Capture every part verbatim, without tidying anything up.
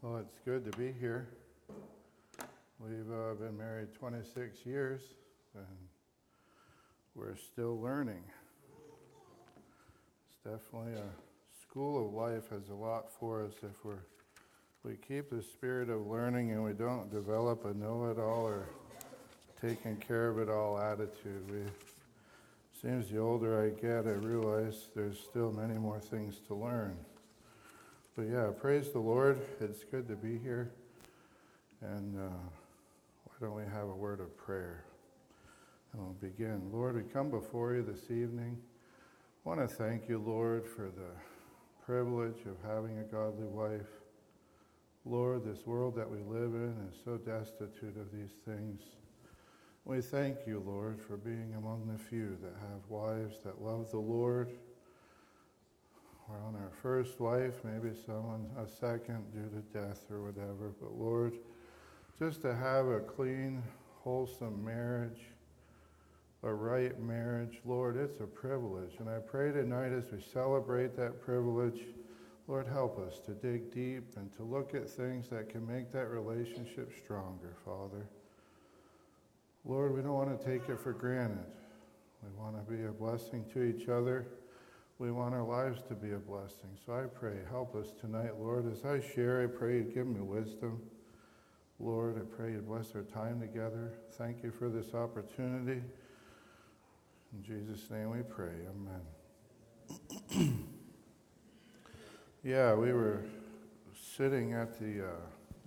Well, it's good to be here. We've uh, been married twenty-six years, and we're still learning. It's definitely a school of life, has a lot for us if we're we keep the spirit of learning and we don't develop a know-it-all or taking care of it all attitude. We seems the older I get, I realize there's still many more things to learn. But yeah, praise the Lord. It's good to be here. And uh, why don't we have a word of prayer? And we'll begin. Lord, we come before you this evening. I want to thank you, Lord, for the privilege of having a godly wife. Lord, this world that we live in is so destitute of these things. We thank you, Lord, for being among the few that have wives that love the Lord. We're on our first wife, maybe someone a second due to death or whatever. But Lord, just to have a clean, wholesome marriage, a right marriage, Lord, it's a privilege. And I pray tonight as we celebrate that privilege, Lord, help us to dig deep and to look at things that can make that relationship stronger, Father. Lord, we don't want to take it for granted. We want to be a blessing to each other. We want our lives to be a blessing. So I pray, help us tonight, Lord. As I share, I pray you give me wisdom. Lord, I pray you bless our time together. Thank you for this opportunity. In Jesus' name we pray. Amen. Yeah, we were sitting at the uh,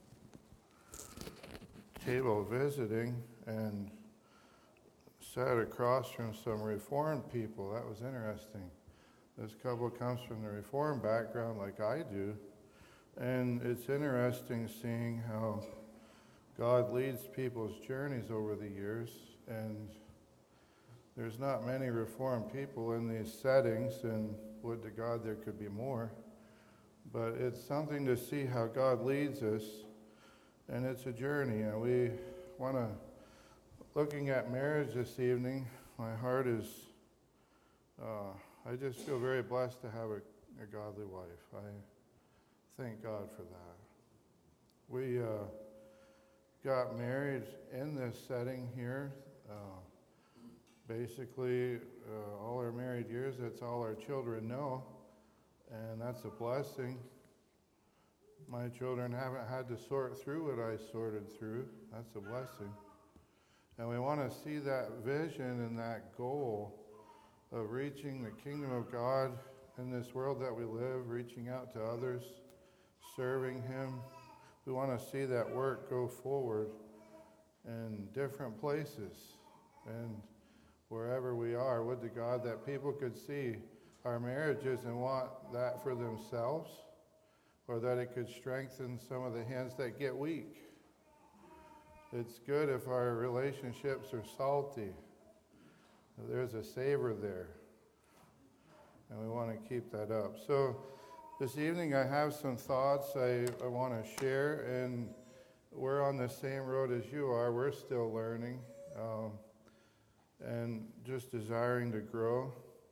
table visiting and sat across from some Reformed people. That was interesting. This couple comes from the Reformed background like I do, and it's interesting seeing how God leads people's journeys over the years, and there's not many Reformed people in these settings, and would to God there could be more, but it's something to see how God leads us, and it's a journey, and we want to, looking at marriage this evening, my heart is uh, I just feel very blessed to have a, a godly wife. I thank God for that. We uh, got married in this setting here. Uh, basically, uh, all our married years, that's all our children know, and that's a blessing. My children haven't had to sort through what I sorted through. That's a blessing. And we want to see that vision and that goal of reaching the kingdom of God in this world that we live, reaching out to others, serving Him. We want to see that work go forward in different places and wherever we are. Would to God that people could see our marriages and want that for themselves, or that it could strengthen some of the hands that get weak. It's good if our relationships are salty. There's a savor there, and we want to keep that up. So this evening I have some thoughts I, I want to share, and we're on the same road as you are. We're still learning um, and just desiring to grow.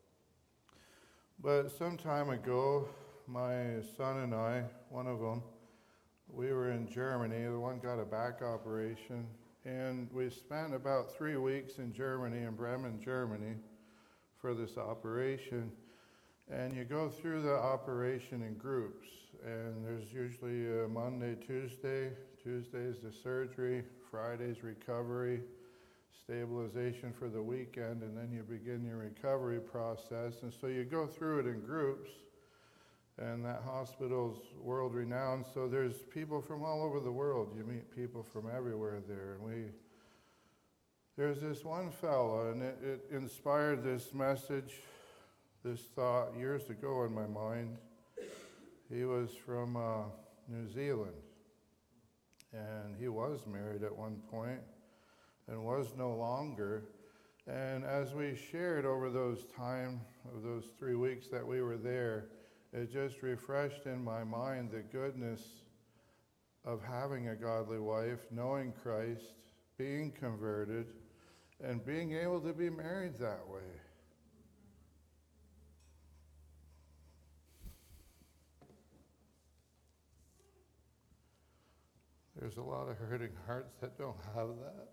But some time ago, my son and I, one of them, we were in Germany. The one got a back operation. And we spent about three weeks in Germany, in Bremen, Germany, for this operation. And you go through the operation in groups. And there's usually a Monday, Tuesday. Tuesday's the surgery, Friday's recovery, stabilization for the weekend, and then you begin your recovery process. And so you go through it in groups. And that hospital's world-renowned, so there's people from all over the world. You meet people from everywhere there. And we, there's this one fella, and it, it inspired this message, this thought years ago in my mind. He was from uh, New Zealand, and he was married at one point and was no longer. And as we shared over those time, of those three weeks that we were there, it just refreshed in my mind the goodness of having a godly wife, knowing Christ, being converted, and being able to be married that way. There's a lot of hurting hearts that don't have that.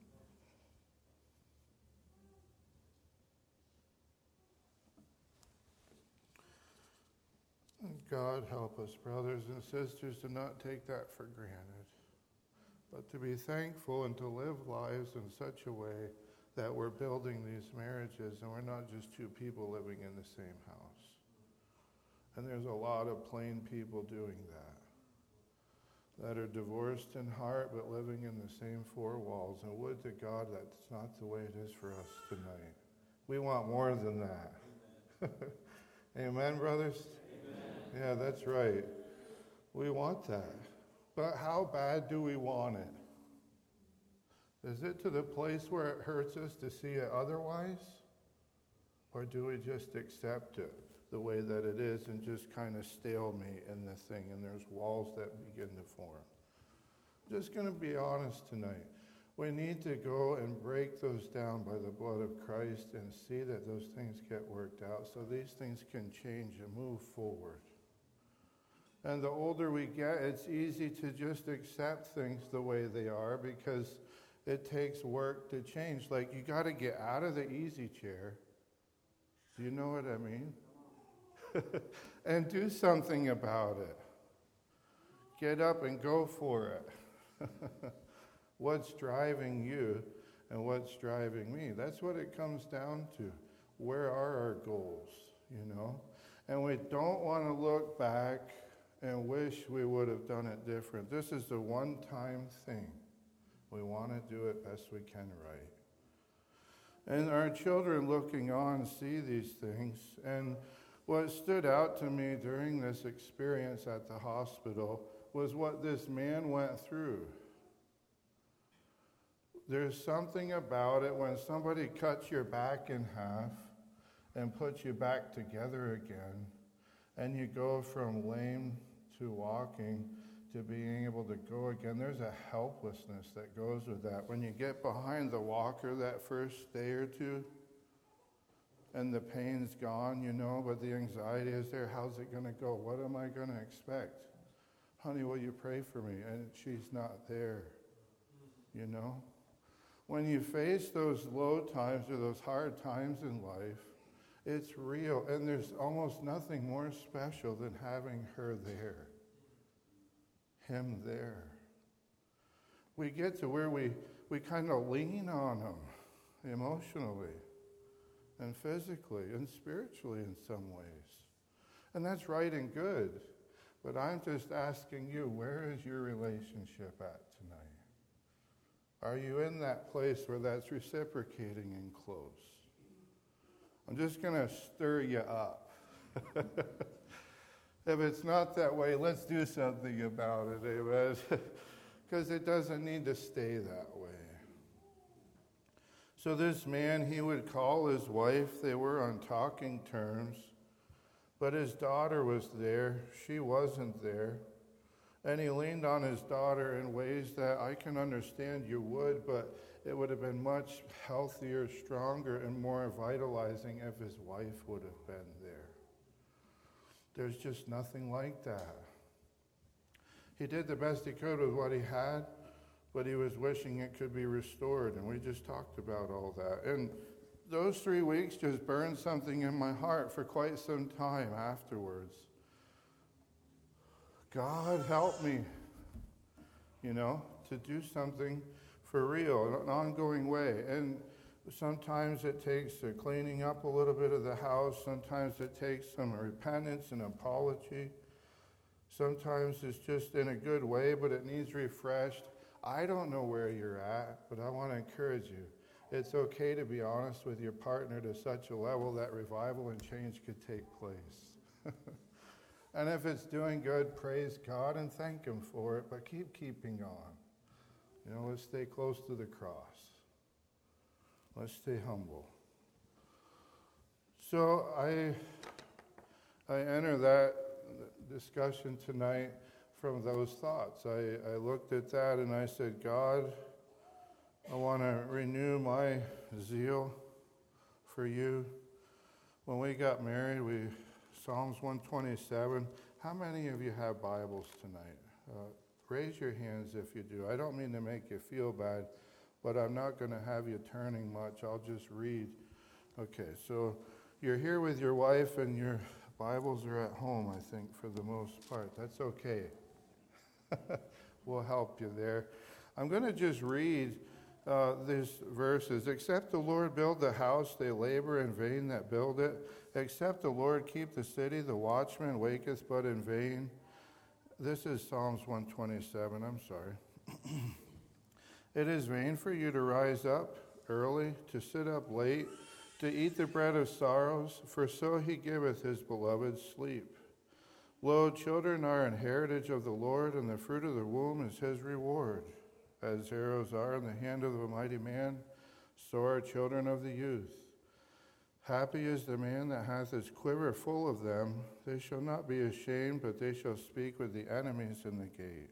God help us, brothers and sisters, to not take that for granted, but to be thankful and to live lives in such a way that we're building these marriages and we're not just two people living in the same house. And there's a lot of plain people doing that, that are divorced in heart but living in the same four walls. And would to God that's not the way it is for us tonight. We want more than that. Amen, brothers? Amen. Yeah, that's right. We want that. But how bad do we want it? Is it to the place where it hurts us to see it otherwise? Or do we just accept it the way that it is and just kind of stalemate in the thing and there's walls that begin to form? I'm just going to be honest tonight. We need to go and break those down by the blood of Christ and see that those things get worked out so these things can change and move forward. And the older we get, it's easy to just accept things the way they are because it takes work to change. Like, you got to get out of the easy chair. Do you know what I mean? And do something about it. Get up and go for it. What's driving you and what's driving me? That's what it comes down to. Where are our goals, you know? And we don't want to look back and wish we would have done it different. This is the one-time thing. We want to do it best we can right. And our children looking on see these things. And what stood out to me during this experience at the hospital was what this man went through. There's something about it when somebody cuts your back in half and puts you back together again, and you go from lame to walking to being able to go again. There's a helplessness that goes with that. When you get behind the walker that first day or two, and the pain's gone, you know, but the anxiety is there. How's it going to go? What am I going to expect? Honey, will you pray for me? And she's not there, you know. When you face those low times or those hard times in life, it's real. And there's almost nothing more special than having her there, him there. We get to where we, we kind of lean on him emotionally and physically and spiritually in some ways. And that's right and good. But I'm just asking you, where is your relationship at tonight? Are you in that place where that's reciprocating and close? I'm just going to stir you up. If it's not that way, let's do something about it, amen? Because it doesn't need to stay that way. So this man, he would call his wife. They were on talking terms. But his daughter was there. She wasn't there. And he leaned on his daughter in ways that I can understand you would, but it would have been much healthier, stronger, and more vitalizing if his wife would have been there. There's just nothing like that. He did the best he could with what he had, but he was wishing it could be restored, and we just talked about all that. And those three weeks just burned something in my heart for quite some time afterwards. God help me, you know, to do something for real, in an ongoing way. And sometimes it takes a cleaning up a little bit of the house. Sometimes it takes some repentance and apology. Sometimes it's just in a good way, but it needs refreshed. I don't know where you're at, but I want to encourage you. It's okay to be honest with your partner to such a level that revival and change could take place. And if it's doing good, praise God and thank him for it, but keep keeping on. You know, let's stay close to the cross. Let's stay humble. So I, I enter that discussion tonight from those thoughts. I, I looked at that and I said, God, I want to renew my zeal for you. When we got married, we Psalms one twenty-seven. How many of you have Bibles tonight? Uh, Raise your hands if you do. I don't mean to make you feel bad, but I'm not going to have you turning much. I'll just read. Okay, so you're here with your wife and your Bibles are at home, I think, for the most part. That's okay. We'll help you there. I'm going to just read uh, these verses. Except the Lord build the house, they labor in vain that build it. Except the Lord keep the city, the watchman waketh but in vain. This is Psalms one twenty-seven, I'm sorry. It is vain for you to rise up early, to sit up late, to eat the bread of sorrows, for so he giveth his beloved sleep. Lo, children are an heritage of the Lord, and the fruit of the womb is his reward. As arrows are in the hand of a mighty man, so are children of the youth. Happy is the man that hath his quiver full of them. They shall not be ashamed, but they shall speak with the enemies in the gate.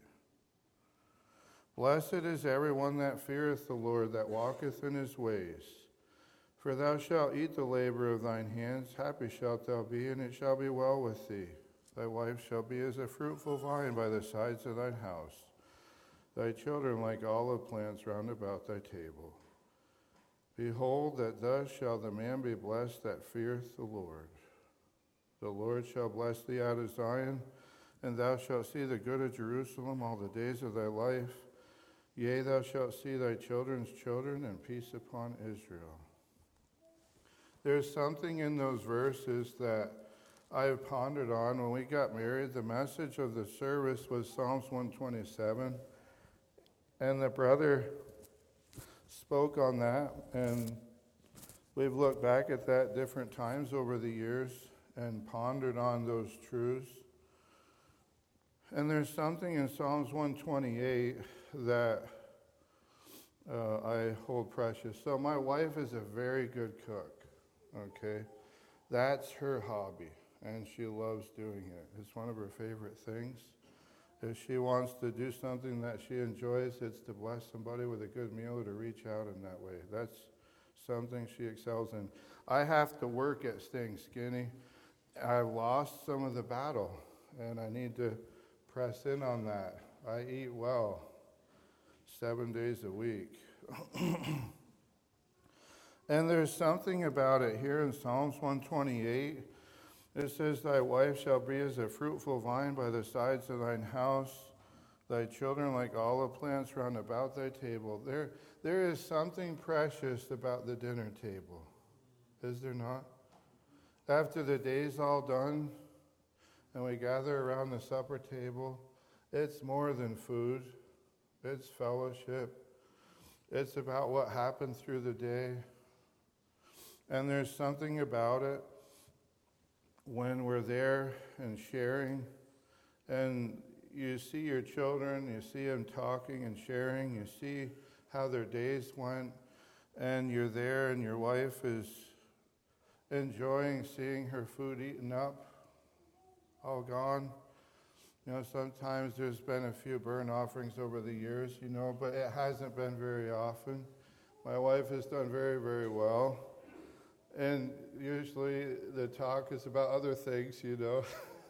Blessed is every one that feareth the Lord, that walketh in his ways. For thou shalt eat the labor of thine hands. Happy shalt thou be, and it shall be well with thee. Thy wife shall be as a fruitful vine by the sides of thine house. Thy children like olive plants round about thy table. Behold, that thus shall the man be blessed that feareth the Lord. The Lord shall bless thee out of Zion, and thou shalt see the good of Jerusalem all the days of thy life. Yea, thou shalt see thy children's children, and peace upon Israel. There's something in those verses that I've pondered on. When we got married, the message of the service was Psalms one twenty-seven, and the brother spoke on that, and we've looked back at that different times over the years and pondered on those truths. And there's something in Psalms one twenty-eight that uh, I hold precious. So my wife is a very good cook, okay? That's her hobby, and she loves doing it. It's one of her favorite things. If she wants to do something that she enjoys, it's to bless somebody with a good meal or to reach out in that way. That's something she excels in. I have to work at staying skinny. I've lost some of the battle, and I need to press in on that. I eat well seven days a week. And there's something about it here in Psalms one twenty-eight. It says, thy wife shall be as a fruitful vine by the sides of thine house, thy children like olive plants round about thy table. There, there is something precious about the dinner table, is there not? After the day's all done and we gather around the supper table, it's more than food. It's fellowship. It's about what happened through the day. And there's something about it when we're there and sharing, and you see your children, you see them talking and sharing, you see how their days went, and you're there and your wife is enjoying seeing her food eaten up, all gone. You know, sometimes there's been a few burnt offerings over the years, you know, but it hasn't been very often. My wife has done very, very well. And usually the talk is about other things, you know.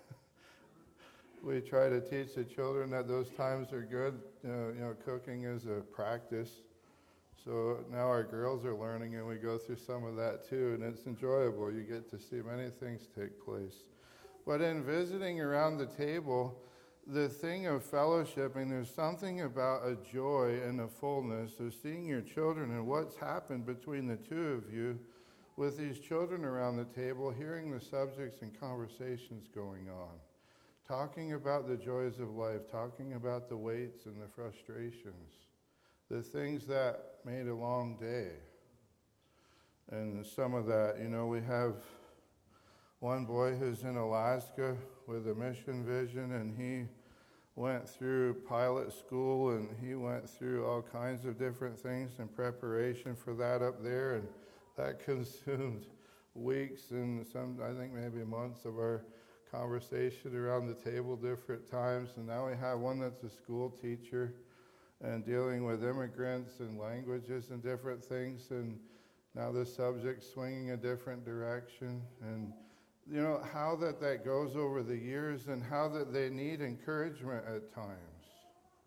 We try to teach the children that those times are good. You know, you know, cooking is a practice. So now our girls are learning, and we go through some of that too, and it's enjoyable. You get to see many things take place. But in visiting around the table, the thing of fellowshipping, there's something about a joy and a fullness of seeing your children and what's happened between the two of you with these children around the table, hearing the subjects and conversations going on, talking about the joys of life, talking about the weights and the frustrations, the things that made a long day. And some of that, you know, we have one boy who's in Alaska with a mission vision, and he went through pilot school, and he went through all kinds of different things in preparation for that up there, and that consumed weeks and some, I think maybe months of our conversation around the table different times. And now we have one that's a school teacher and dealing with immigrants and languages and different things. And now the subject's swinging a different direction. And you know, how that that goes over the years and how that they need encouragement at times.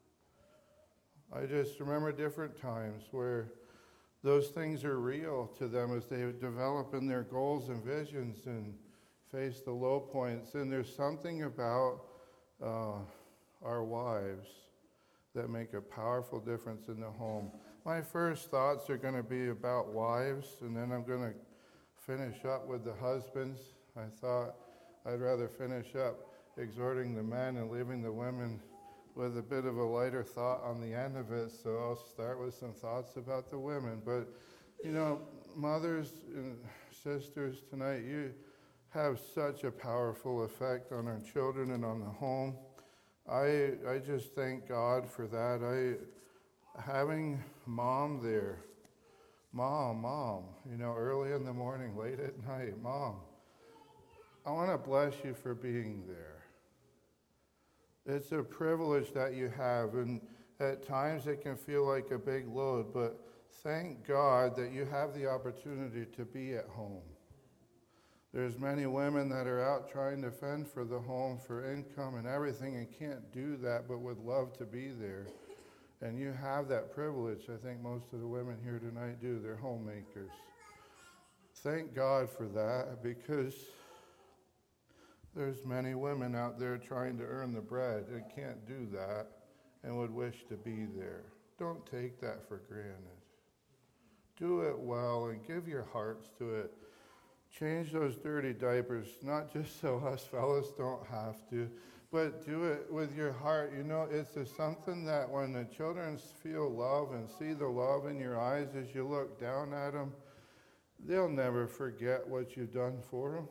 I just remember different times where those things are real to them as they develop in their goals and visions and face the low points. And there's something about uh, our wives that make a powerful difference in the home. My first thoughts are going to be about wives, and then I'm going to finish up with the husbands. I thought I'd rather finish up exhorting the men and leaving the women with a bit of a lighter thought on the end of it. So I'll start with some thoughts about the women. But, you know, mothers and sisters tonight, you have such a powerful effect on our children and on the home. I I just thank God for that. I having mom there, mom, mom, you know, early in the morning, late at night, mom, I want to bless you for being there. It's a privilege that you have, and at times it can feel like a big load, but thank God that you have the opportunity to be at home. There's many women that are out trying to fend for the home, for income and everything, and can't do that, but would love to be there. And you have that privilege. I think most of the women here tonight do. They're homemakers. Thank God for that, because there's many women out there trying to earn the bread and can't do that and would wish to be there. Don't take that for granted. Do it well and give your hearts to it. Change those dirty diapers, not just so us fellas don't have to, but do it with your heart. You know, it's a, something that when the children feel love and see the love in your eyes as you look down at them, they'll never forget what you've done for them.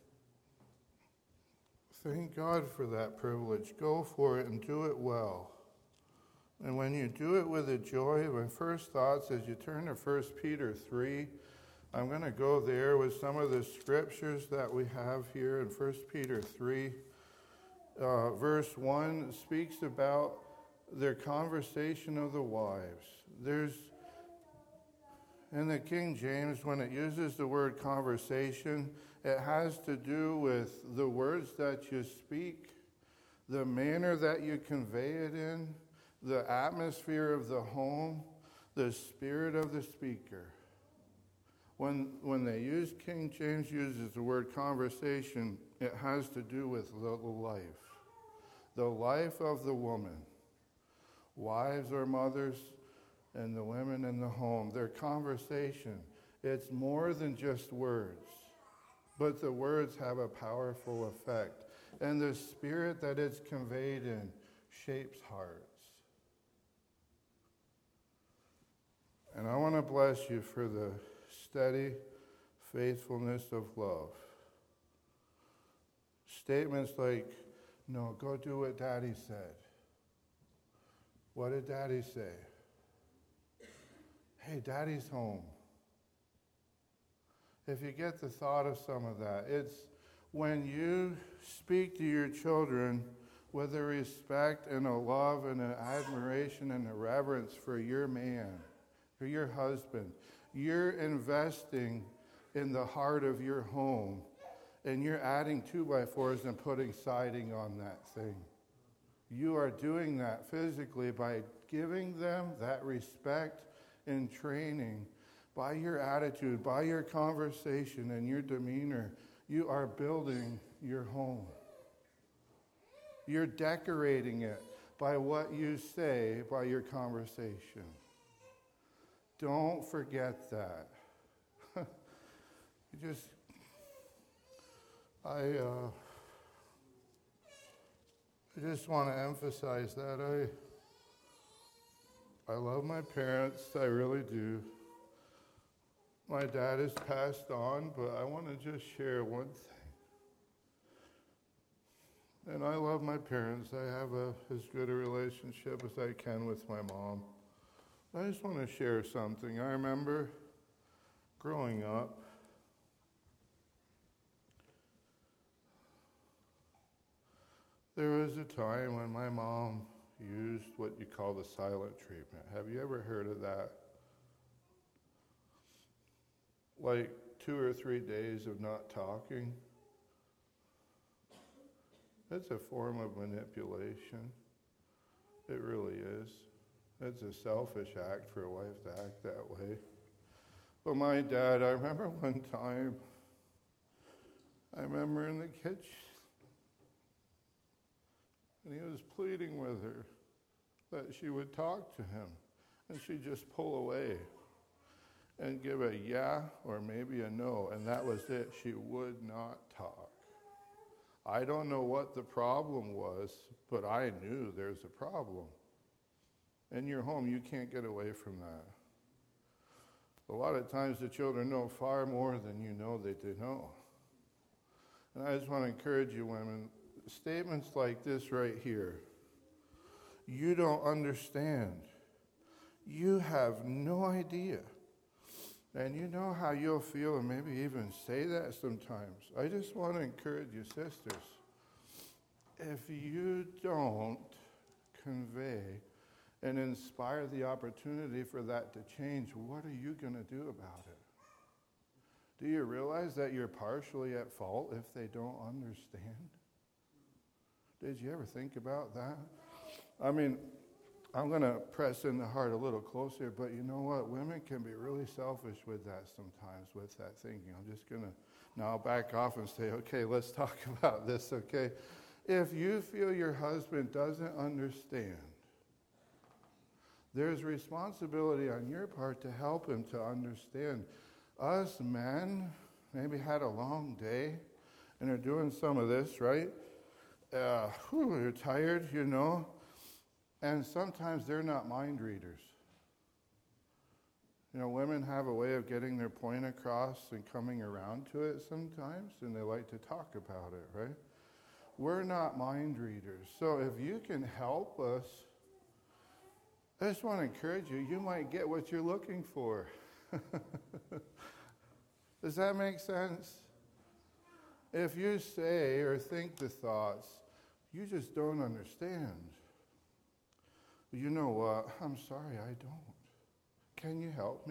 Thank God for that privilege. Go for it and do it well. And when you do it with a joy, my first thoughts as you turn to First Peter three, I'm going to go there with some of the scriptures that we have here in First Peter three. Uh, verse one speaks about their conversation of the wives. There's, in the King James, when it uses the word conversation, it has to do with the words that you speak, the manner that you convey it in, the atmosphere of the home, the spirit of the speaker. When when they use, King James uses the word conversation, it has to do with the life. The life of the woman. Wives or mothers and the women in the home. Their conversation. It's more than just words. But the words have a powerful effect. And the spirit that it's conveyed in shapes hearts. And I want to bless you for the steady faithfulness of love. Statements like, no, go do what Daddy said. What did Daddy say? Hey, Daddy's home. If you get the thought of some of that, it's when you speak to your children with a respect and a love and an admiration and a reverence for your man, for your husband. You're investing in the heart of your home, and you're adding two by fours and putting siding on that thing. You are doing that physically by giving them that respect and training by your attitude, by your conversation and your demeanor. You are building your home. You're decorating it by what you say, by your conversation. Don't forget that. you just, I, uh, I just want to emphasize that I, I love my parents. I really do. My dad has passed on, but I want to just share one thing. And I love my parents. I have a, as good a relationship as I can with my mom. I just want to share something. I remember growing up, there was a time when my mom used what you call the silent treatment. Have you ever heard of that? Like two or three days of not talking. It's a form of manipulation. It really is. It's a selfish act for a wife to act that way. But my dad, I remember one time, I remember in the kitchen, and he was pleading with her that she would talk to him, and she'd just pull away and give a yeah or maybe a no, and that was it. She would not talk. I don't know what the problem was, but I knew there's a problem. In your home, you can't get away from that. A lot of times the children know far more than you know they do know. And I just want to encourage you women, statements like this right here, you don't understand. You have no idea. And you know how you'll feel and maybe even say that sometimes. I just want to encourage you, sisters. If you don't convey and inspire the opportunity for that to change, what are you going to do about it? Do you realize that you're partially at fault if they don't understand? Did you ever think about that? I mean, I'm going to press in the heart a little closer, but you know what? Women can be really selfish with that sometimes, with that thinking. I'm just going to now back off and say, okay, let's talk about this, okay? If you feel your husband doesn't understand, there's responsibility on your part to help him to understand. Us men maybe had a long day and are doing some of this, right? Uh, whew, you're tired, you know. And sometimes they're not mind readers. You know, women have a way of getting their point across and coming around to it sometimes, and they like to talk about it, right? We're not mind readers. So if you can help us, I just want to encourage you, you might get what you're looking for. Does that make sense? If you say or think the thoughts, you just don't understand. You know what? I'm sorry, I don't. Can you help me?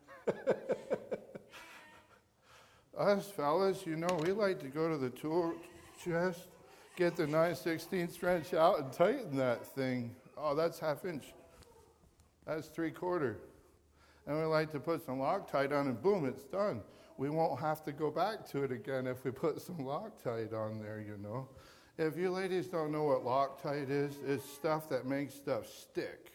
Us fellas, you know, we like to go to the tool chest, get the nine sixteenths wrench out and tighten that thing. Oh, that's half inch. That's three quarter. And we like to put some Loctite on and boom, it's done. We won't have to go back to it again if we put some Loctite on there, you know. If you ladies don't know what Loctite is, it's stuff that makes stuff stick.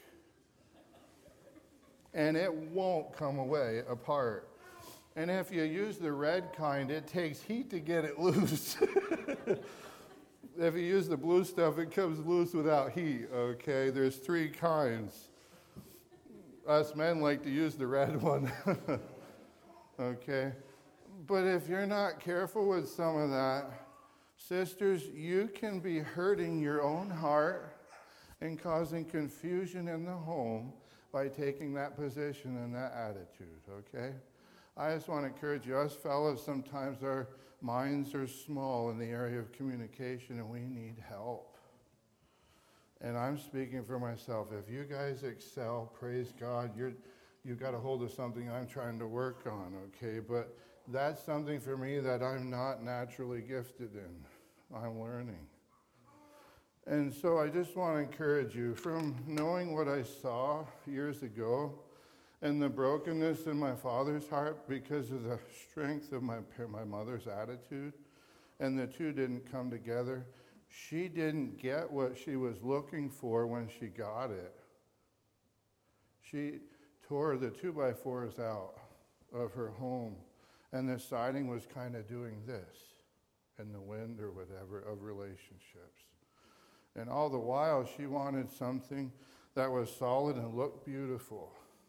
And it won't come away apart. And if you use the red kind, it takes heat to get it loose. If you use the blue stuff, it comes loose without heat, okay? There's three kinds. Us men like to use the red one, okay? But if you're not careful with some of that, sisters, you can be hurting your own heart and causing confusion in the home by taking that position and that attitude, okay? I just want to encourage you, us fellas, sometimes our minds are small in the area of communication and we need help. And I'm speaking for myself. If you guys excel, praise God, you're, you've got a hold of something I'm trying to work on, okay? But that's something for me that I'm not naturally gifted in. I'm learning. And so I just want to encourage you, from knowing what I saw years ago and the brokenness in my father's heart because of the strength of my, my mother's attitude, and the two didn't come together. She didn't get what she was looking for when she got it. She tore the two by fours out of her home, and the siding was kind of doing this in the wind or whatever of relationships. And all the while, she wanted something that was solid and looked beautiful.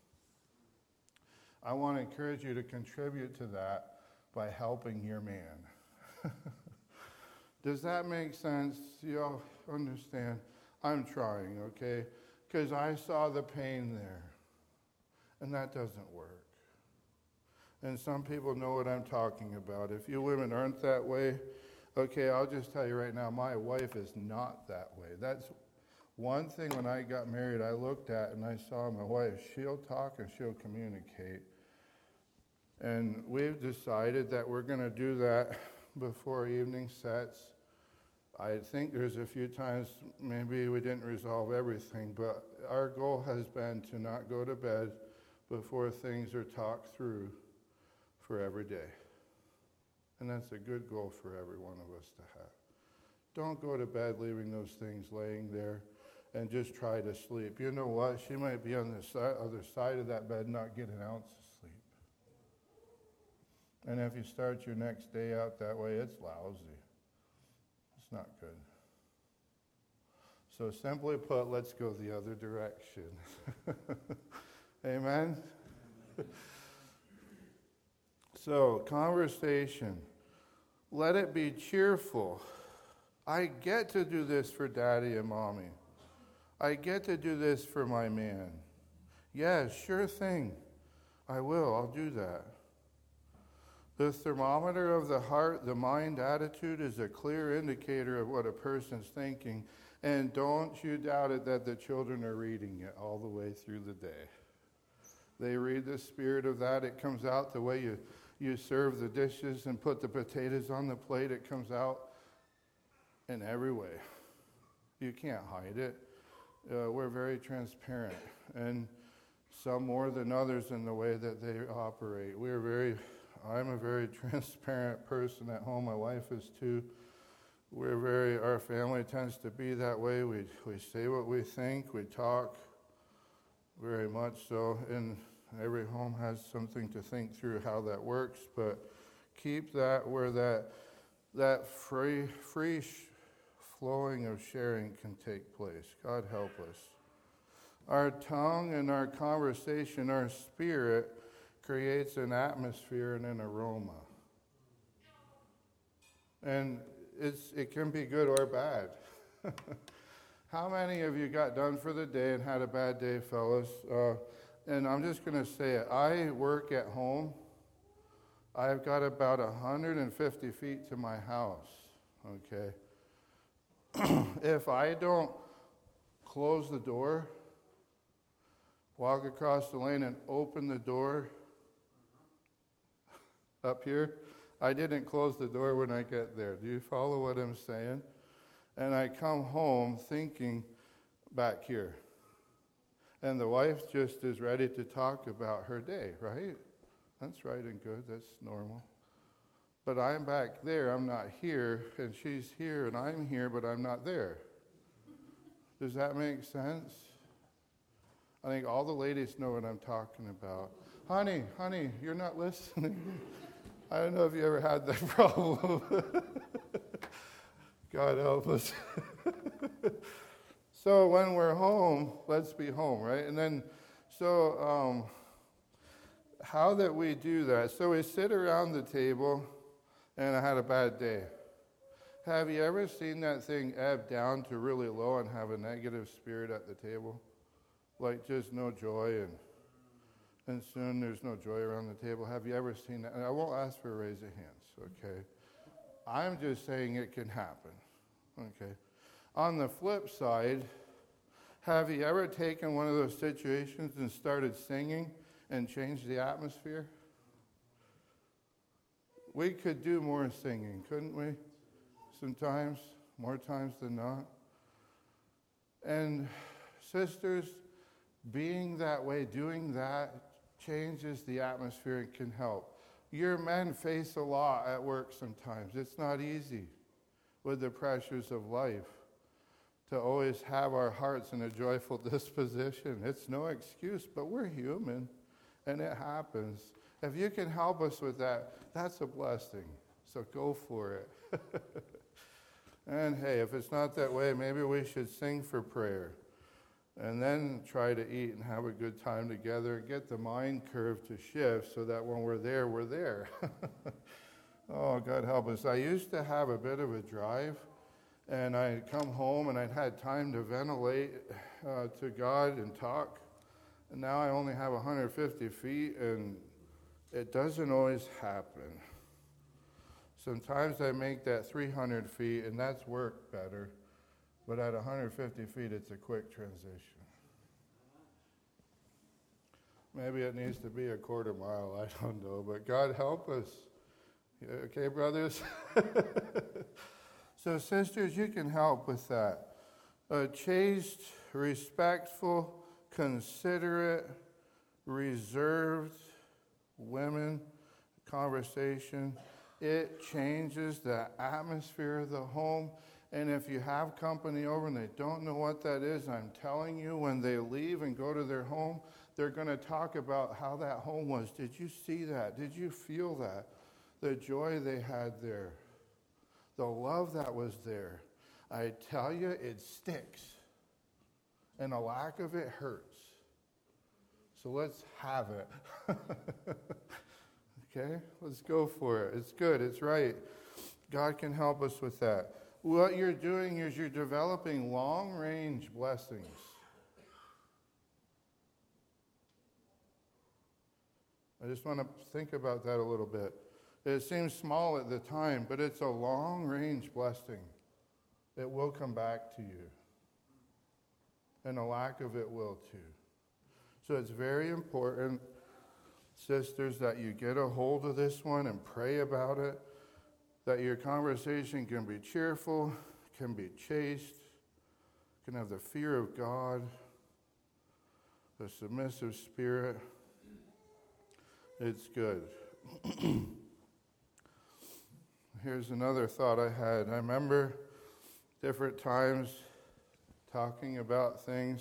I want to encourage you to contribute to that by helping your man. Does that make sense? You all understand? I'm trying, okay? Because I saw the pain there. And that doesn't work. And some people know what I'm talking about. If you women aren't that way, okay, I'll just tell you right now, my wife is not that way. That's one thing when I got married I looked at and I saw my wife. She'll talk and she'll communicate. And we've decided that we're going to do that before evening sets. I think there's a few times maybe we didn't resolve everything, but our goal has been to not go to bed before things are talked through for every day. And that's a good goal for every one of us to have. Don't go to bed leaving those things laying there and just try to sleep. You know what? She might be on the si- other side of that bed and not get an ounce of sleep. And if you start your next day out that way, it's lousy. It's not good. So simply put, let's go the other direction. Amen? So, conversation. Let it be cheerful. I get to do this for Daddy and Mommy. I get to do this for my man. Yes, sure thing. I will. I'll do that. The thermometer of the heart, the mind attitude is a clear indicator of what a person's thinking. And don't you doubt it that the children are reading it all the way through the day. They read the spirit of that. It comes out the way you, you serve the dishes and put the potatoes on the plate. It comes out in every way. You can't hide it. Uh, we're very transparent. And some more than others in the way that they operate. We're very... I'm a very transparent person at home. My wife is too. We're very, our family tends to be that way. We we say what we think. We talk very much so. And every home has something to think through how that works. But keep that where that that free free sh- flowing of sharing can take place. God help us. Our tongue and our conversation, our spirit, creates an atmosphere and an aroma. And it's it can be good or bad. How many of you got done for the day and had a bad day, fellas? Uh, and I'm just going to say it. I work at home. I've got about one hundred fifty feet to my house, okay? If I don't close the door, walk across the lane and open the door, up here, I didn't close the door when I get there. Do you follow what I'm saying? And I come home thinking back here. And the wife just is ready to talk about her day, right? That's right and good. That's normal. But I'm back there. I'm not here. And she's here and I'm here, but I'm not there. Does that make sense? I think all the ladies know what I'm talking about. Honey, honey, you're not listening. I don't know if you ever had that problem. God help us. So when we're home, let's be home, right? And then, so um, how that we do that? So we sit around the table, and I had a bad day. Have you ever seen that thing ebb down to really low and have a negative spirit at the table? Like just no joy and... And soon there's no joy around the table. Have you ever seen that? And I won't ask for a raise of hands, okay? I'm just saying it can happen, okay? On the flip side, have you ever taken one of those situations and started singing and changed the atmosphere? We could do more singing, couldn't we? Sometimes, more times than not. And sisters, being that way, doing that, changes the atmosphere and can help. Your men face a lot at work sometimes. It's not easy with the pressures of life to always have our hearts in a joyful disposition. It's no excuse, but we're human, and it happens. If you can help us with that, that's a blessing. So go for it. And hey, if it's not that way, maybe we should sing for prayer. And then try to eat and have a good time together. Get the mind curve to shift so that when we're there, we're there. Oh, God help us. I used to have a bit of a drive, and I'd come home and I'd had time to ventilate uh, to God and talk. And now I only have one hundred fifty feet, and it doesn't always happen. Sometimes I make that three hundred feet, and that's worked better. But at one hundred fifty feet, it's a quick transition. Maybe it needs to be a quarter mile, I don't know. But God help us. Okay, brothers? So sisters, you can help with that. A chaste, respectful, considerate, reserved women conversation. It changes the atmosphere of the home. And if you have company over and they don't know what that is, I'm telling you, when they leave and go to their home, they're going to talk about how that home was. Did you see that? Did you feel that? The joy they had there. The love that was there. I tell you, it sticks. And a lack of it hurts. So let's have it. Okay? Let's go for it. It's good. It's right. God can help us with that. What you're doing is you're developing long-range blessings. I just want to think about that a little bit. It seems small at the time, but it's a long-range blessing. It will come back to you. And a lack of it will too. So it's very important, sisters, that you get a hold of this one and pray about it. That your conversation can be cheerful, can be chaste, can have the fear of God, the submissive spirit. It's good. Here's another thought I had. I remember different times talking about things,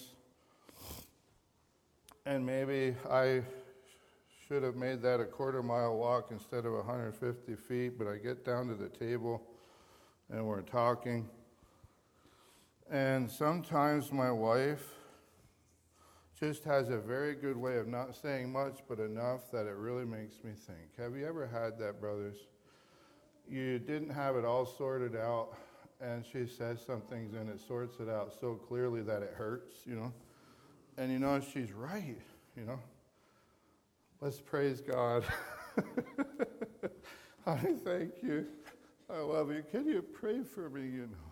and maybe I should have made that a quarter mile walk instead of one hundred fifty feet, but I get down to the table and we're talking. And sometimes my wife just has a very good way of not saying much, but enough that it really makes me think. Have you ever had that, brothers? You didn't have it all sorted out, and she says some things and it sorts it out so clearly that it hurts, you know? And you know, she's right, you know? Let's praise God. I thank you. I love you. Can you pray for me, you know?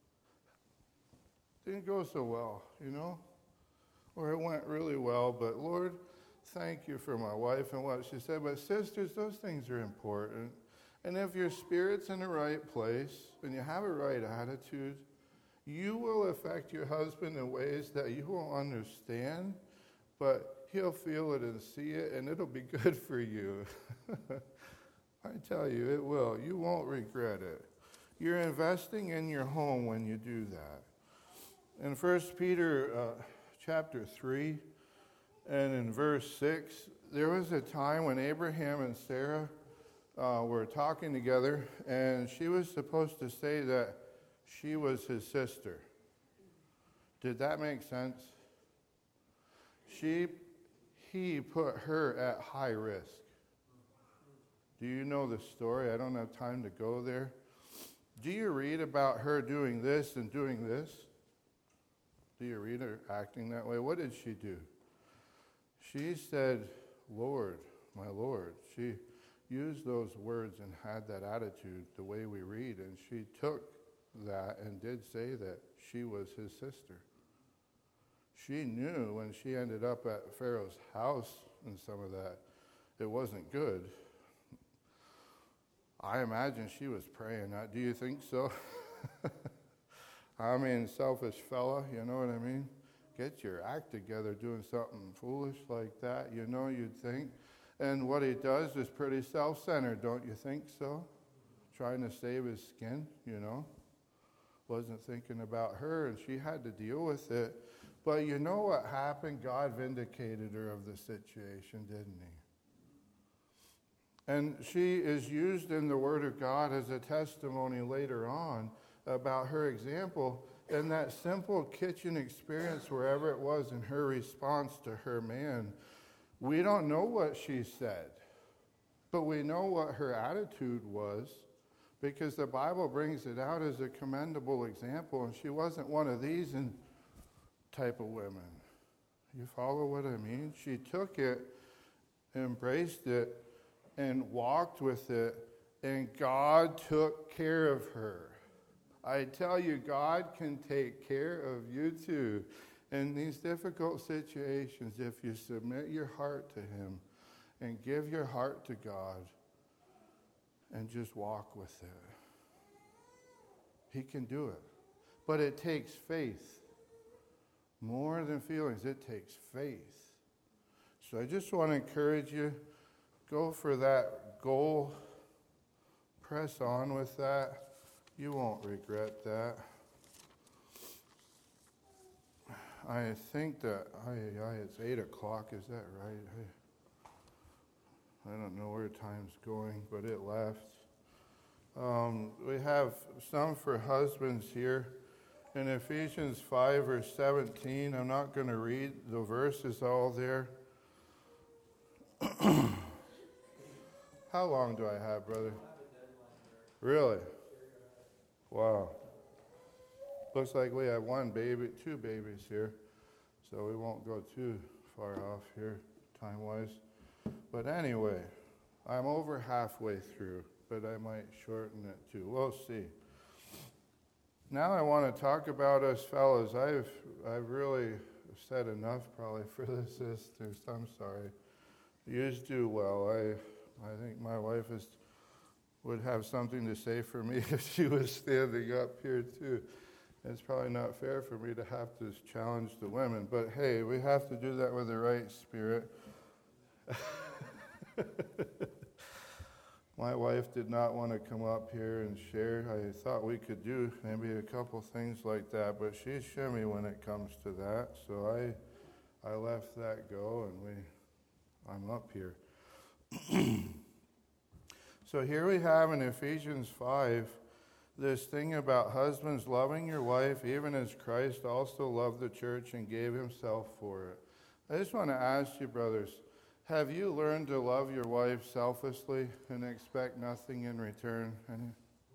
Didn't go so well, you know? Or it went really well, but Lord, thank you for my wife and what she said. But sisters, those things are important. And if your spirit's in the right place and you have a right attitude, you will affect your husband in ways that you won't understand, but he'll feel it and see it, and it'll be good for you. I tell you, it will. You won't regret it. You're investing in your home when you do that. In First Peter uh, chapter three, and in verse six, there was a time when Abraham and Sarah uh, were talking together, and she was supposed to say that she was his sister. Did that make sense? She He put her at high risk. Do you know the story? I don't have time to go there. Do you read about her doing this and doing this? Do you read her acting that way? What did she do? She said, Lord, my Lord. She used those words and had that attitude the way we read, and she took that and did say that she was his sister. She knew when she ended up at Pharaoh's house and some of that, it wasn't good. I imagine she was praying that. Do you think so? I mean, selfish fella, you know what I mean? Get your act together doing something foolish like that, you know, you'd think. And what he does is pretty self-centered, don't you think so? Trying to save his skin, you know? Wasn't thinking about her, and she had to deal with it. But you know what happened? God vindicated her of the situation, didn't he? And she is used in the Word of God as a testimony later on about her example in that simple kitchen experience, wherever it was, in her response to her man. We don't know what she said, but we know what her attitude was, because the Bible brings it out as a commendable example, and she wasn't one of these and type of women. You follow what I mean? She took it, embraced it, and walked with it, and God took care of her. I tell you, God can take care of you too in these difficult situations if you submit your heart to him and give your heart to God and just walk with it. He can do it. But it takes faith. More than feelings, it takes faith. So I just want to encourage you, go for that goal. Press on with that. You won't regret that. I think that, I, I, it's eight o'clock, is that right? I, I don't know where time's going, but it left. Um, we have some for husbands here. In Ephesians five, verse seventeen, I'm not going to read, the verse is all there. How long do I have, brother? Really? Wow. Looks like we have one baby, two babies here, so we won't go too far off here, time-wise. But anyway, I'm over halfway through, but I might shorten it too. We'll see. Now I want to talk about us fellows. I've I've really said enough probably for the sisters. I'm sorry. You do well. I I think my wife is would have something to say for me if she was standing up here too. It's probably not fair for me to have to challenge the women, but hey, we have to do that with the right spirit. My wife did not want to come up here and share. I thought we could do maybe a couple things like that, but she's shimmy when it comes to that. So I I left that go, and we I'm up here. So here we have in Ephesians five this thing about husbands loving your wife even as Christ also loved the church and gave himself for it. I just want to ask you, brothers, have you learned to love your wife selflessly and expect nothing in return? Any?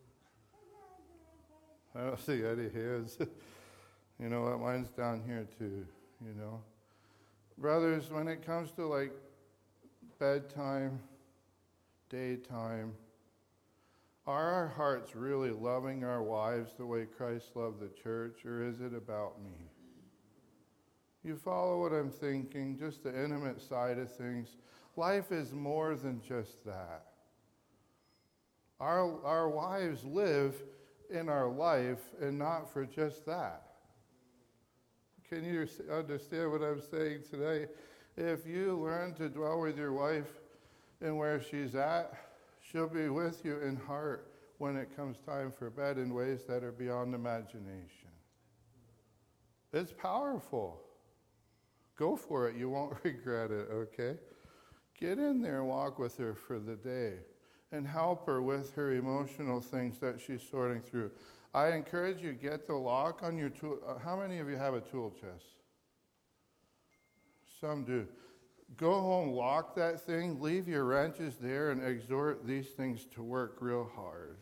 I don't see any hands. You know what? Mine's down here too, you know. Brothers, when it comes to like bedtime, daytime, are our hearts really loving our wives the way Christ loved the church, or is it about me? You follow what I'm thinking, just the intimate side of things. Life is more than just that. Our, our wives live in our life and not for just that. Can you understand what I'm saying today? If you learn to dwell with your wife and where she's at, she'll be with you in heart when it comes time for bed in ways that are beyond imagination. It's powerful. Go for it. You won't regret it, okay? Get in there and walk with her for the day and help her with her emotional things that she's sorting through. I encourage you, get the lock on your tool. Uh, how many of you have a tool chest? Some do. Go home, lock that thing, leave your wrenches there, and exhort these things to work real hard.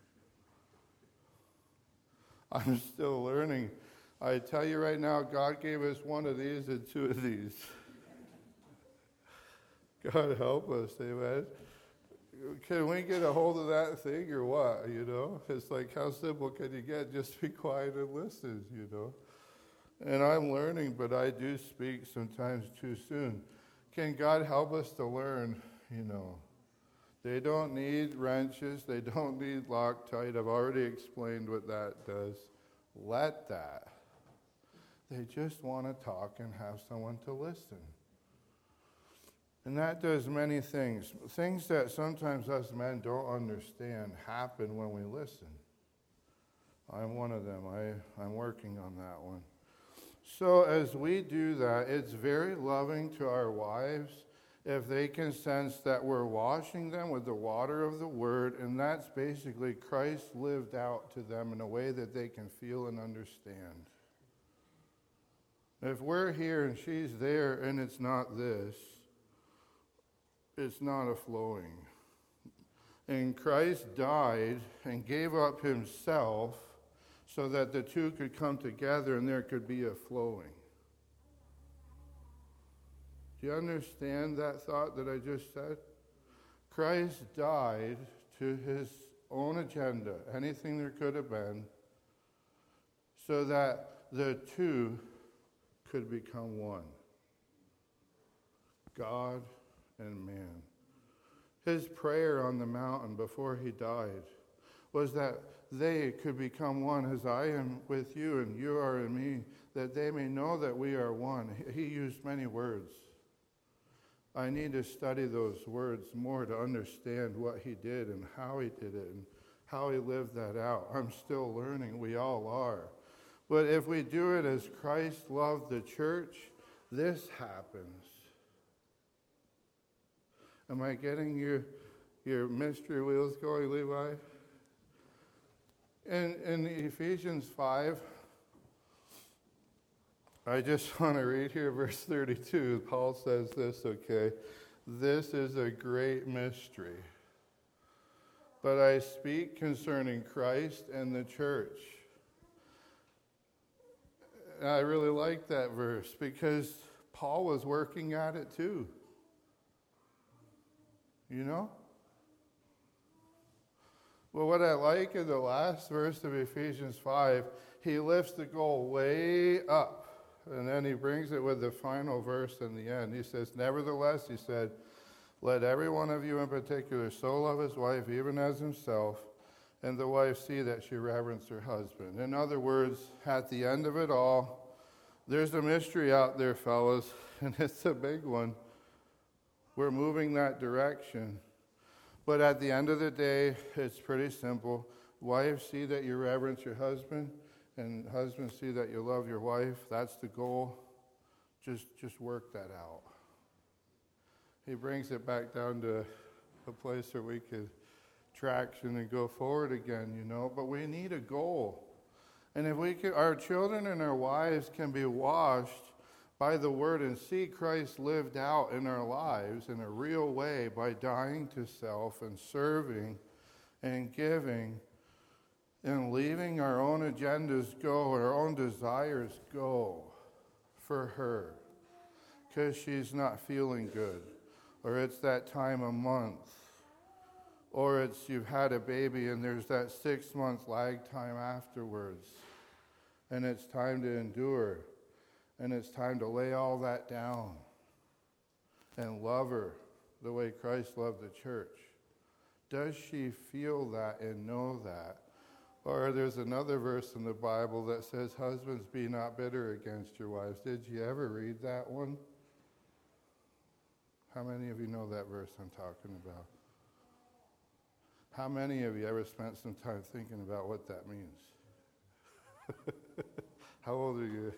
I'm still learning. I tell you right now, God gave us one of these and two of these. God help us, amen. Can we get a hold of that thing or what, you know? It's like, how simple can you get? Just be quiet and listen, you know? And I'm learning, but I do speak sometimes too soon. Can God help us to learn, you know? They don't need wrenches. They don't need Loctite. I've already explained what that does. Let that. They just want to talk and have someone to listen. And that does many things. Things that sometimes us men don't understand happen when we listen. I'm one of them. I, I'm working on that one. So as we do that, it's very loving to our wives if they can sense that we're washing them with the water of the Word, and that's basically Christ lived out to them in a way that they can feel and understand. If we're here and she's there and it's not this, it's not a flowing. And Christ died and gave up himself so that the two could come together and there could be a flowing. Do you understand that thought that I just said? Christ died to his own agenda, anything there could have been, so that the two could become one. God and man. His prayer on the mountain before he died was that they could become one as I am with you and you are in me, that they may know that we are one. He used many words. I need to study those words more to understand what he did and how he did it and how he lived that out. I'm still learning. We all are. But if we do it as Christ loved the church, this happens. Am I getting your, your mystery wheels going, Levi? In, in Ephesians five, I just want to read here verse thirty-two. Paul says this, okay, this is a great mystery. But I speak concerning Christ and the church. And I really like that verse because Paul was working at it too. You know? Well, what I like in the last verse of Ephesians five, he lifts the goal way up. And then he brings it with the final verse in the end. He says, nevertheless, he said, let every one of you in particular so love his wife, even as himself, and the wife see that she reverence her husband. In other words, at the end of it all, there's a mystery out there, fellas, and it's a big one. We're moving that direction. But at the end of the day, it's pretty simple. Wives, see that you reverence your husband, and husbands, see that you love your wife. That's the goal. Just, just work that out. He brings it back down to a place where we could traction and go forward again, you know. But we need a goal. And if we can, our children and our wives can be washed by the word and see Christ lived out in our lives in a real way by dying to self and serving and giving and leaving our own agendas go, our own desires go for her because she's not feeling good, or it's that time of month, or it's you've had a baby and there's that six month lag time afterwards, and it's time to endure, and it's time to lay all that down and love her the way Christ loved the church. Does she feel that and know that? Or there's another verse in the Bible that says, husbands, be not bitter against your wives. Did you ever read that one? How many of you know that verse I'm talking about? How many of you ever spent some time thinking about what that means? How old are you?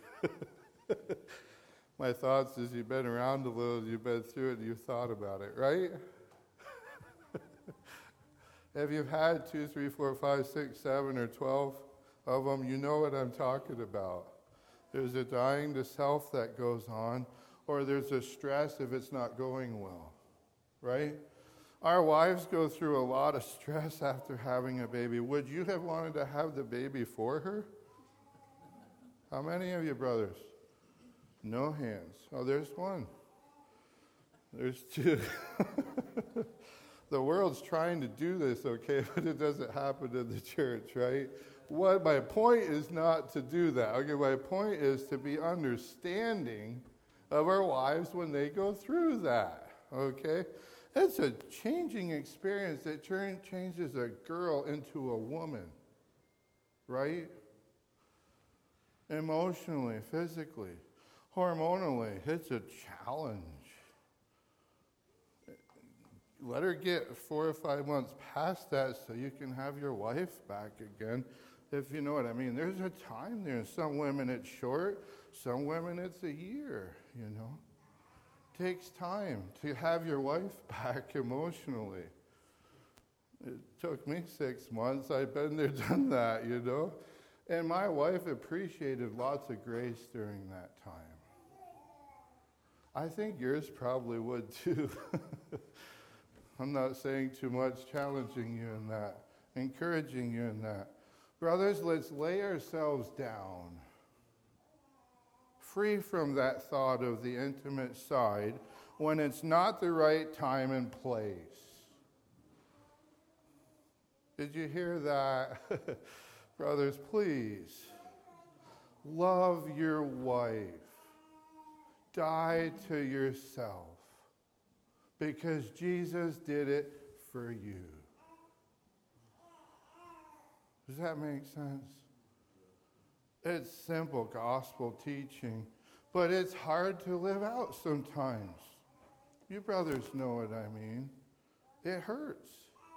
My thoughts is you've been around a little, you've been through it, and you've thought about it, right? If you've had two, three, four, five, six, seven, or twelve of them, you know what I'm talking about. There's a dying to self that goes on, or there's a stress if it's not going well, right? Our wives go through a lot of stress after having a baby. Would you have wanted to have the baby for her? How many of you brothers? No hands. Oh, there's one. There's two. The world's trying to do this, okay, but it doesn't happen in the church, right? What my point is not to do that. Okay, my point is to be understanding of our wives when they go through that, okay? It's a changing experience that turn, changes a girl into a woman, right? Emotionally, physically, hormonally, it's a challenge. Let her get four or five months past that so you can have your wife back again, if you know what I mean. There's a time there. Some women it's short, some women it's a year, you know. It takes time to have your wife back emotionally. It took me six months. I've been there, done that, you know. And my wife appreciated lots of grace during that time. I think yours probably would too. I'm not saying too much, challenging you in that, encouraging you in that. Brothers, let's lay ourselves down, free from that thought of the intimate side when it's not the right time and place. Did you hear that? Brothers, please, love your wife. Die to yourself. Because Jesus did it for you. Does that make sense? It's simple gospel teaching, but it's hard to live out sometimes. You brothers know what I mean. It hurts.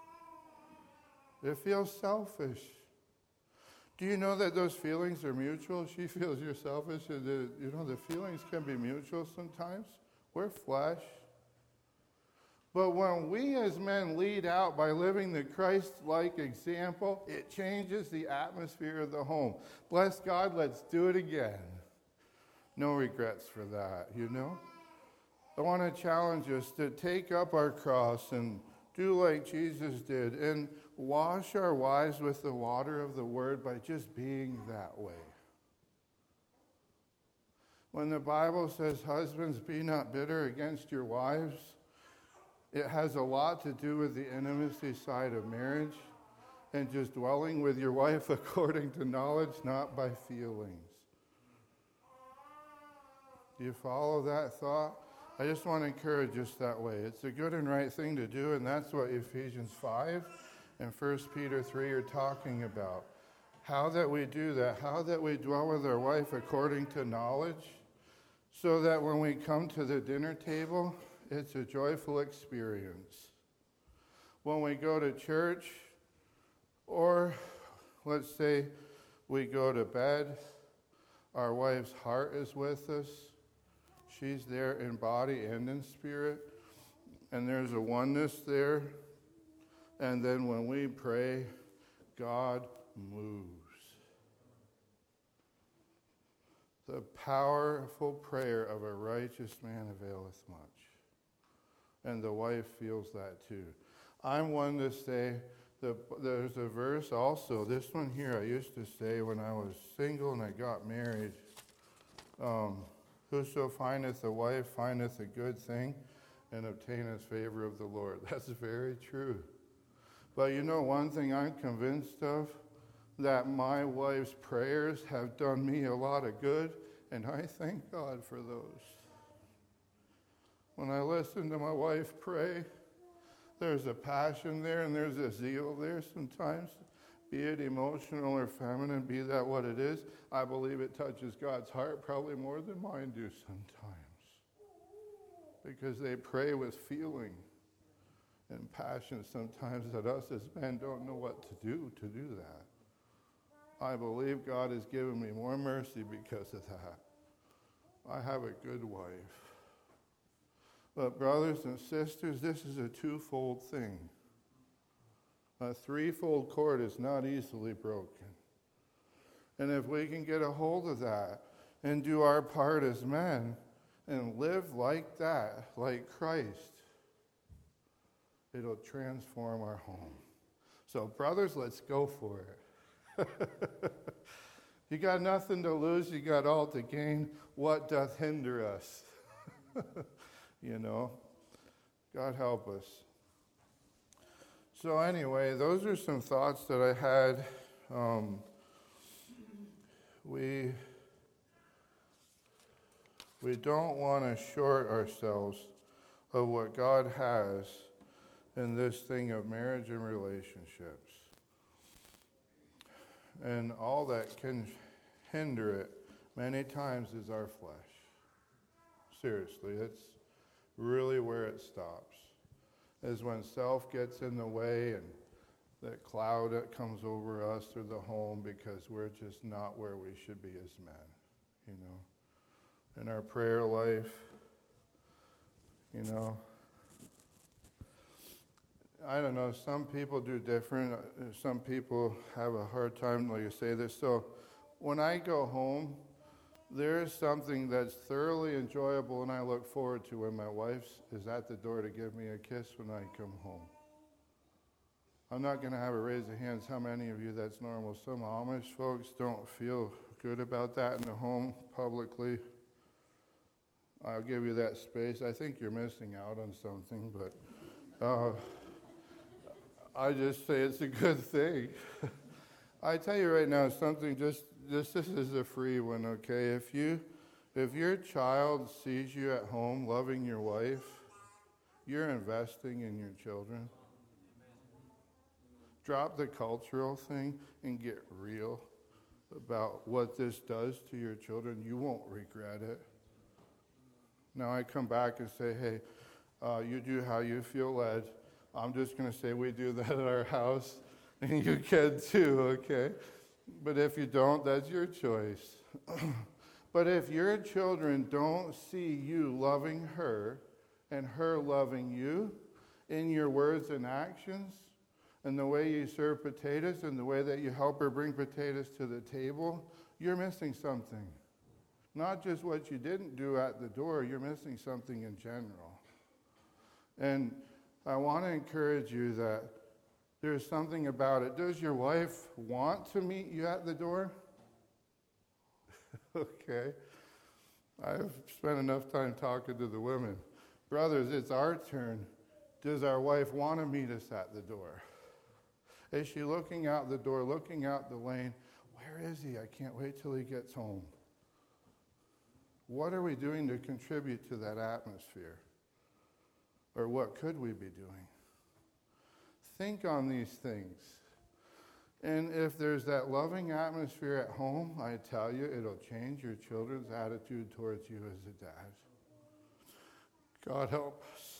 It feels selfish. Do you know that those feelings are mutual? She feels you're selfish, and the, you know the feelings can be mutual sometimes. We're flesh. But when we as men lead out by living the Christ-like example, it changes the atmosphere of the home. Bless God, let's do it again. No regrets for that, you know? I want to challenge us to take up our cross and do like Jesus did and wash our wives with the water of the Word by just being that way. When the Bible says, husbands, be not bitter against your wives, it has a lot to do with the intimacy side of marriage and just dwelling with your wife according to knowledge, not by feelings. Do you follow that thought? I just want to encourage us that way. It's a good and right thing to do, and that's what Ephesians five and First Peter three are talking about. How that we do that, how that we dwell with our wife according to knowledge, so that when we come to the dinner table, it's a joyful experience. When we go to church, or let's say we go to bed, our wife's heart is with us. She's there in body and in spirit, and there's a oneness there. And then when we pray, God moves. The powerful prayer of a righteous man availeth much. And the wife feels that too. I'm one to say, the, there's a verse also, this one here I used to say when I was single and I got married. Um, Whoso findeth a wife findeth a good thing and obtaineth favor of the Lord. That's very true. But you know one thing I'm convinced of? That my wife's prayers have done me a lot of good, and I thank God for those. When I listen to my wife pray, there's a passion there and there's a zeal there sometimes. Be it emotional or feminine, be that what it is, I believe it touches God's heart probably more than mine do sometimes. Because they pray with feeling and passion sometimes that us as men don't know what to do to do that. I believe God has given me more mercy because of that. I have a good wife. But brothers and sisters, this is a twofold thing. A threefold cord is not easily broken. And if we can get a hold of that and do our part as men and live like that, like Christ, it'll transform our home. So brothers, let's go for it. You got nothing to lose, you got all to gain. What doth hinder us? You know, God help us. So anyway, those are some thoughts that I had. Um, we we don't want to short ourselves of what God has in this thing of marriage and relationships. And all that can hinder it many times is our flesh. Seriously, it's really where it stops. Is when self gets in the way and that cloud that comes over us or the home because we're just not where we should be as men, you know. In our prayer life, you know. I don't know, some people do different. Some people have a hard time, like you say this. So when I go home, there is something that's thoroughly enjoyable and I look forward to when my wife is at the door to give me a kiss when I come home. I'm not going to have a raise of hands how many of you that's normal. Some Amish folks don't feel good about that in the home publicly. I'll give you that space. I think you're missing out on something, but uh, I just say it's a good thing. I tell you right now, something just This, this is a free one, okay? If you, if your child sees you at home loving your wife, you're investing in your children. drop the cultural thing and get real about what this does to your children, you won't regret it. Now I come back and say, hey, uh, you do how you feel led. I'm just going to say we do that at our house, and you can too, okay? But if you don't, that's your choice. But if your children don't see you loving her and her loving you in your words and actions, and the way you serve potatoes and the way that you help her bring potatoes to the table, you're missing something. Not just what you didn't do at the door, you're missing something in general. And I want to encourage you that there's something about it. Does your wife want to meet you at the door? Okay. I've spent enough time talking to the women. Brothers, it's our turn. Does our wife want to meet us at the door? Is she looking out the door, looking out the lane? Where is he? I can't wait till he gets home. What are we doing to contribute to that atmosphere? Or what could we be doing? Think on these things. And if there's that loving atmosphere at home, I tell you, it'll change your children's attitude towards you as a dad. God help us.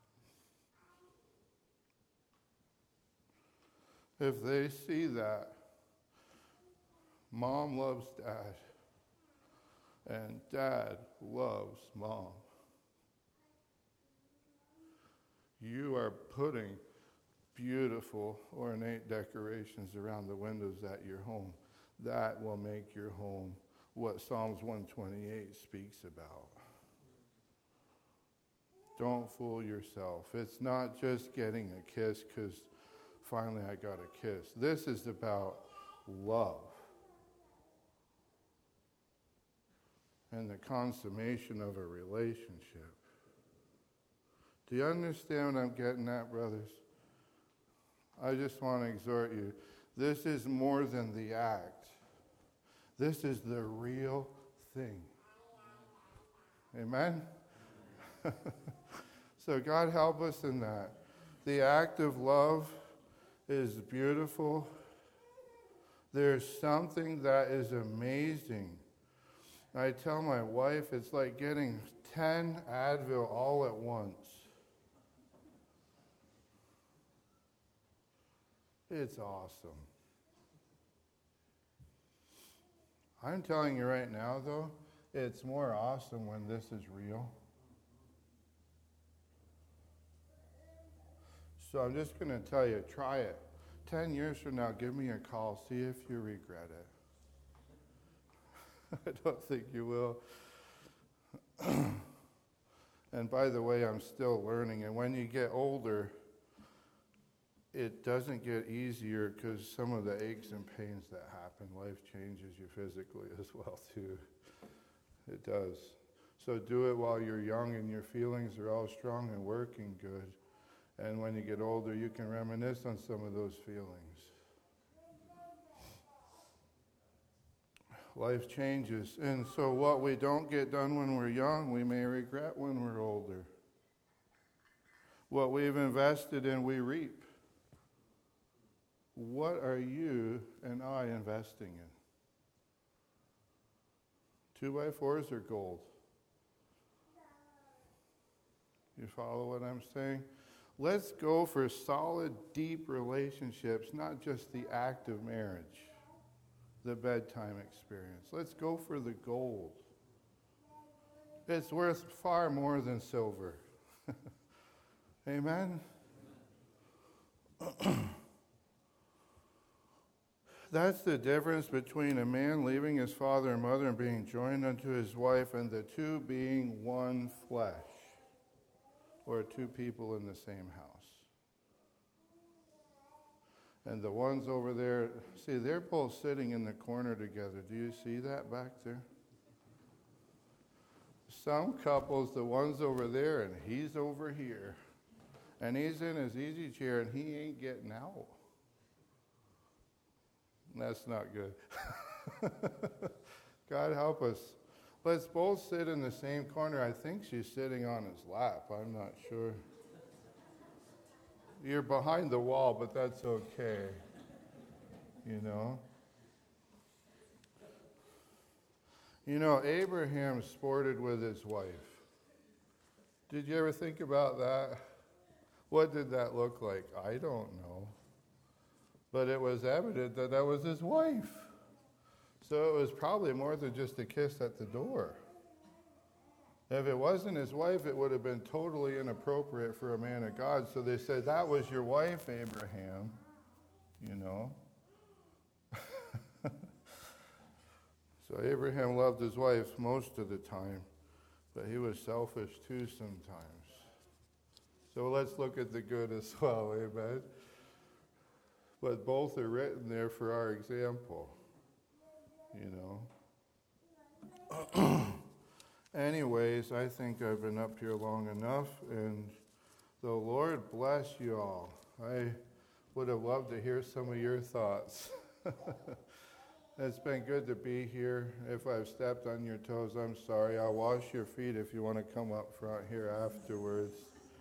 If they see that mom loves dad and dad loves mom, you are putting beautiful, ornate decorations around the windows at your home. That will make your home what Psalms one twenty-eight speaks about. Don't fool yourself. It's not just getting a kiss because finally I got a kiss. This is about love and the consummation of a relationship. Do you understand what I'm getting at, brothers? I just want to exhort you. This is more than the act. This is the real thing. Amen? So God help us in that. The act of love is beautiful. There's something that is amazing. I tell my wife it's like getting ten Advil all at once. It's awesome. I'm telling you right now, though, it's more awesome when this is real. So I'm just going to tell you, try it. Ten years from now, give me a call. See if you regret it. I don't think you will. And by the way, I'm still learning. And when you get older, it doesn't get easier because some of the aches and pains that happen, life changes you physically as well too. It does. So do it while you're young and your feelings are all strong and working good. And when you get older, you can reminisce on some of those feelings. Life changes. And so what we don't get done when we're young, we may regret when we're older. What we've invested in, we reap. What are you and I investing in? Two by fours or gold? You follow what I'm saying? Let's go for solid, deep relationships, not just the act of marriage, the bedtime experience. Let's go for the gold. It's worth far more than silver. Amen? That's the difference between a man leaving his father and mother and being joined unto his wife, and the two being one flesh, or two people in the same house. And the ones over there, see, they're both sitting in the corner together. Do you see that back there? Some couples, the one's over there and he's over here. And he's in his easy chair and he ain't getting out. That's not good. God help us. Let's both sit in the same corner. I think she's sitting on his lap. I'm not sure. You're behind the wall, but that's okay. You know? You know, Abraham sported with his wife. Did you ever think about that? What did that look like? I don't know. But it was evident that that was his wife. So it was probably more than just a kiss at the door. If it wasn't his wife, it would have been totally inappropriate for a man of God. So they said, that was your wife, Abraham. You know? So Abraham loved his wife most of the time, but he was selfish too sometimes. So let's look at the good as well, amen? But both are written there for our example, you know? Anyways, I think I've been up here long enough, and the Lord bless you all. I would have loved to hear some of your thoughts. It's been good to be here. If I've stepped on your toes, I'm sorry. I'll wash your feet if you want to come up front here afterwards.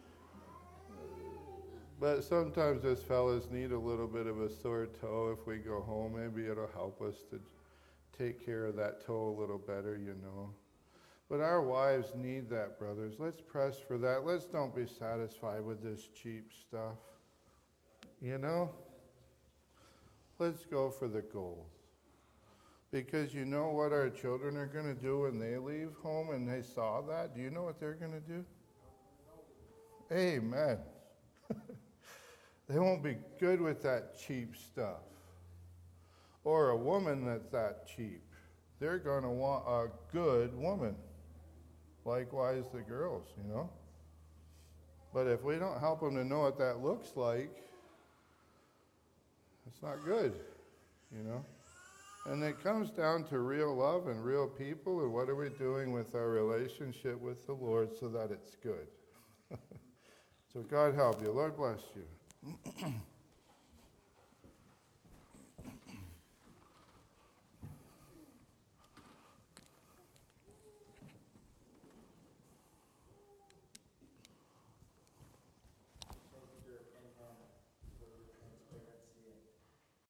But sometimes us fellas need a little bit of a sore toe if we go home. Maybe it'll help us to take care of that toe a little better, you know. But our wives need that, brothers. Let's press for that. Let's don't be satisfied with this cheap stuff. You know? Let's go for the gold. Because you know what our children are going to do when they leave home and they saw that? Do you know what they're going to do? Amen. They won't be good with that cheap stuff. Or a woman that's that cheap. They're going to want a good woman. Likewise the girls, you know. But if we don't help them to know what that looks like, it's not good, you know. And it comes down to real love and real people, and what are we doing with our relationship with the Lord so that it's good. So God help you. Lord bless you.